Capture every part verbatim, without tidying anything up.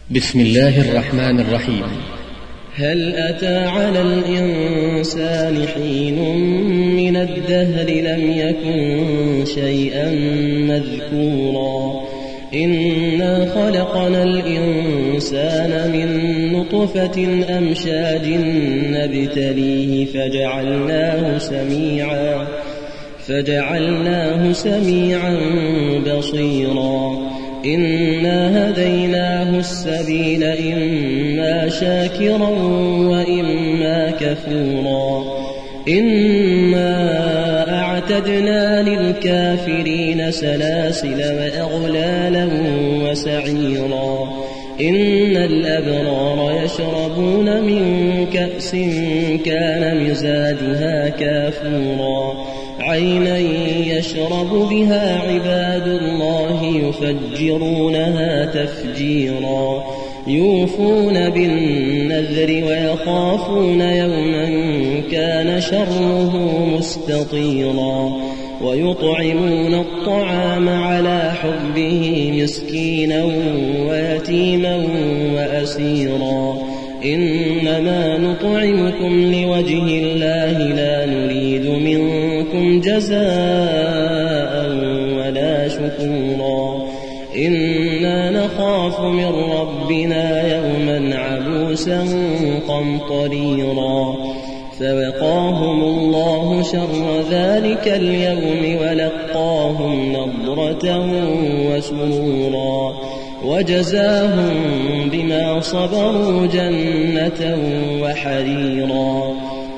بسم الله الرحمن الرحيم. هل أتى على الإنسان حين من الدهر لم يكن شيئا مذكورا إنا خلقنا الإنسان من نطفة أمشاج نبتليه فجعلناه سميعا فجعلناه سميعا بصيرا إنا هديناه السبيل إما شاكرا وإما كفورا إنا أعتدنا للكافرين سلاسل وأغلالا وسعيرا إن الأبرار يشربون من كأس كان مزاجها كافورا عينا يشرب بها عباد الله يفجرونها تفجيرا يوفون بالنذر ويخافون يوما كان شره مستطيرا ويطعمون الطعام على حبه مسكينا ويتيما وأسيرا إنما نطعمكم لوجه الله لا نريد منكم جزاء ولا شكورا إنا نخاف من ربنا يوما عبوسا قمطريرا فوقاهم الله شر ذلك اليوم ولقاهم نضرة وسرورا وجزاهم بما صبروا جنة وحريرا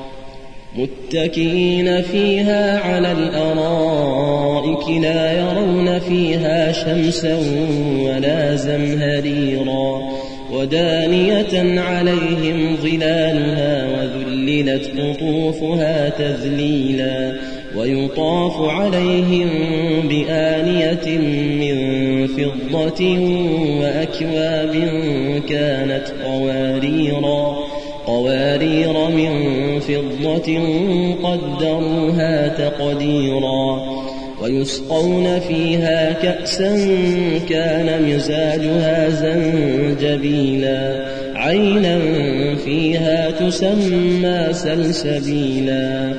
متكئين فيها على الأرائك لا يرون فيها شمسا ولا زمهريرا ودانية عليهم ظلالها وذللت قطوفها تذليلا ويطاف عليهم بآنية من فضة وأكواب كانت قواريرا قوارير من فضة قدروها تقديرا ويسقون فيها كأسا كان مزاجها زنجبيلا عينا فيها تسمى سلسبيلا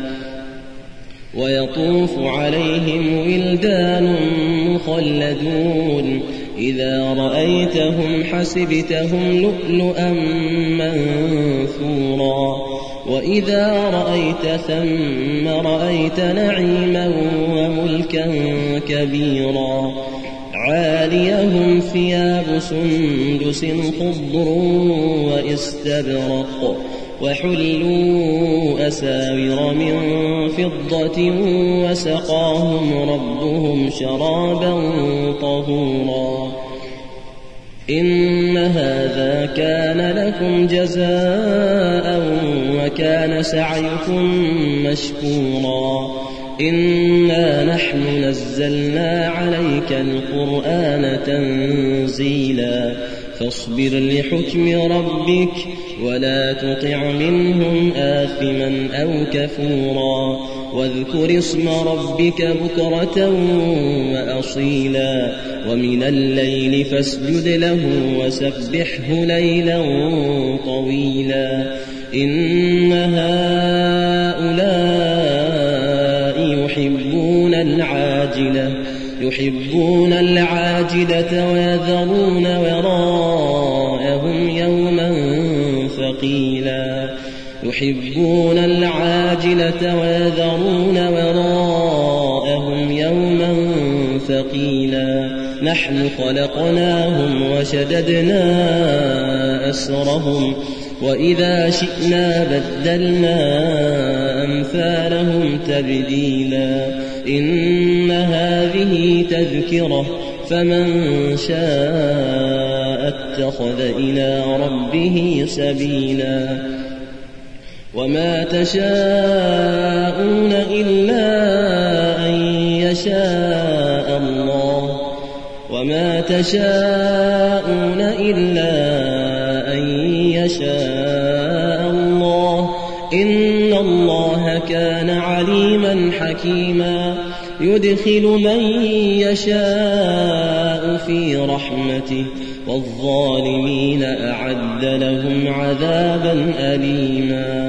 ويطوف عليهم ولدان مخلدون إذا رأيتهم حسبتهم لؤلؤا منثورا وإذا رأيت ثم رأيت نعيما وملكا كبيرا عاليهم ثياب سندس خضر واستبرق وحلوا أساور من فضة وسقاهم ربهم شرابا طهورا إن هذا كان لكم جزاء وكان سعيكم مشكورا إنا نحن نزلنا عليك القرآن تنزيلا فاصبر لحكم ربك ولا تطع منهم آثما أو كفورا واذكر اسم ربك بكرة وأصيلا ومن الليل فاسجد له وسبحه ليلا طويلا إن هؤلاء يحبون العاجلة يحبون العاجلة ويذرون وراءهم يوما ثقيلا يحبون العاجلة ويذرون وراءهم يوما ثقيلا نحن خلقناهم وشددنا أسرهم وإذا شئنا بدلنا أمثالهم تبديلا إن هذه تذكرة فمن شاء اتخذ إلى ربه سبيلا وما تشاءون إلا أن يشاء الله وما تشاءون إلا أن يشاء الله إن الله كان عليما حكيما يدخل من يشاء في رحمته والظالمين أعد لهم عذابا أليما.